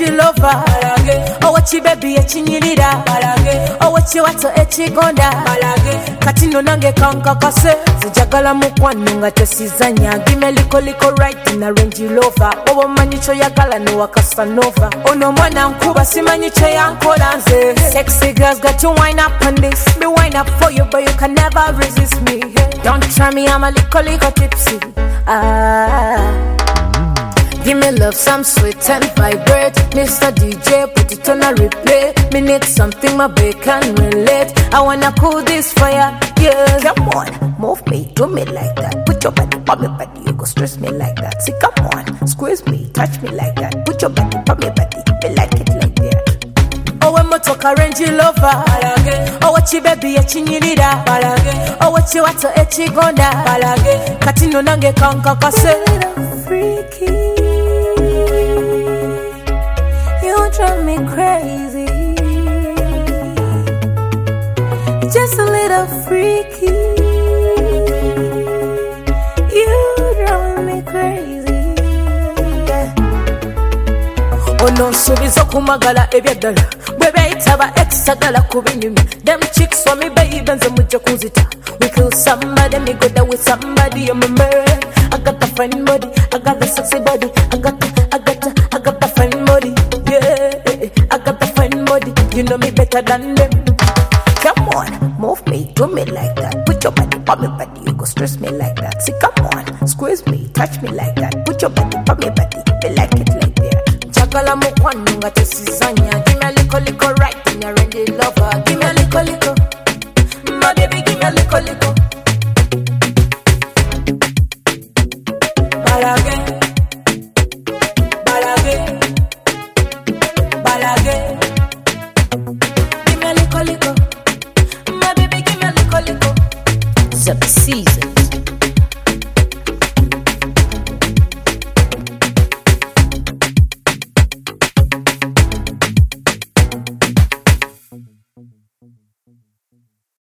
Range Rover. Oh, what you baby, a chinyirida. Oh, what you wato a chigonda. Katino nange kanka kase. Sijagala mukwano nga tesizanya. Give me liko right in a Range Rover. Oh, manicho yagala no wakasanova. Oh, no mwana nkuba simanyicho yankolanze. Sexy girls got to wind up on this. Me wind up for you, but you can never resist me. Don't try me, I'm a liko tipsy. Give me love, some sweet and vibrate. Mr. DJ, put it on a replay. Me need something my babe can relate. I wanna cool this fire, yeah. Come on, move me, do me like that. Put your body on me body, you go stress me like that. See, come on, squeeze me, touch me like that. Put your body on me body, me like it like that. Oh, when mo talk a Range Rover. Oh, what you baby, a chinyirida. Oh, what you wato a chigonda. Katino nange kanka kase. Freaky, you drive me crazy. Just a little freaky. You drive me crazy. Oh no, subizo kumagala ebyadala. Bwebe itaba exagala kubinyumi. Them chicks want me baby nze mujja kunzita. We kill somebody, me go down with somebody. I'm a man. I got the fine body, I got the sexy body. I got the fine body. Yeah, I got the fine body. You know me better than them. Come on, move me, do me like that. Put your body on me body, you go stress me like that. See, come on, squeeze me, touch me like that. Put your body on me body, me like it like that. Jagala mukwano nga tesizanya. Give me a liko right in your Range Rover. Give me a liko, my baby, give me a liko. Balage, give me a liko. My baby, give me a liko. It's a season.